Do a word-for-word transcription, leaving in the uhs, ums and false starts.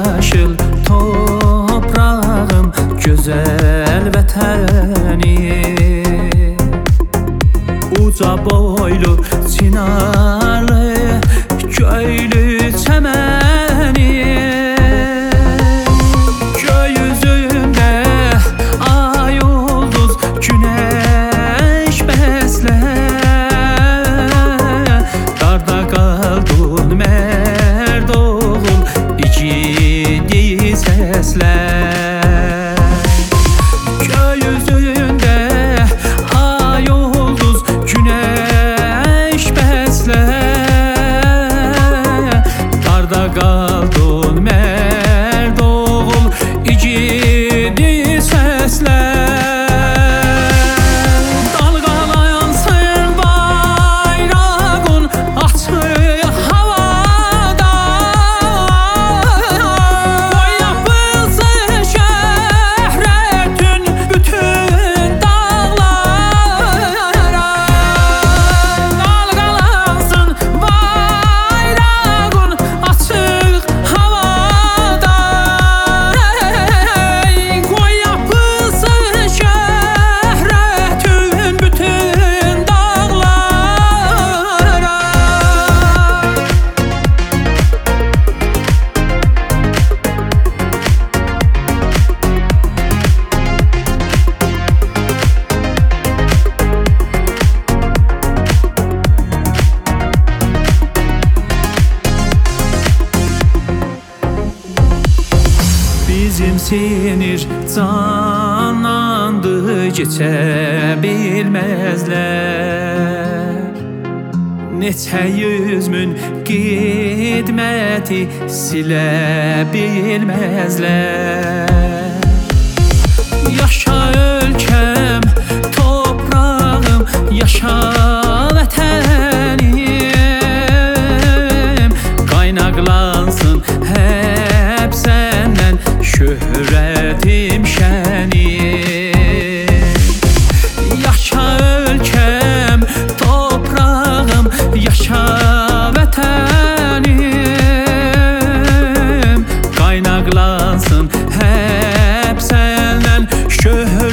yaşıl toprağım, güzel vətəni. Uca boylu çinarlı köylü çəməni, göy üzündə ay ulduz güneş bəslər. Darda qaldın mərd oğul igidi səslər. Göy üzündə ay ulduz güneş bəslər. Darda qaldın mərd oğul igidi səslər. Dalğalansın bayrağın açıq havada, qoy yapılsın şöhrətin bütün dağlara. Dalğalansın bayrağın açıq havada, qoy yapılsın şöhrətin bütün dağlara. Bizim sinir canlandı, keçə bilməzlər. Neçə yüz min qidməti silə bilməzlər. Yaşa ölkəm, toprağım, yaşa vətənim. Qaynaqlansın həp səndən şöhrətim şənim. Yaşa ölkəm, toprağım, yaşa vətənim. Qaynaqlansın həp səndən şöhrətim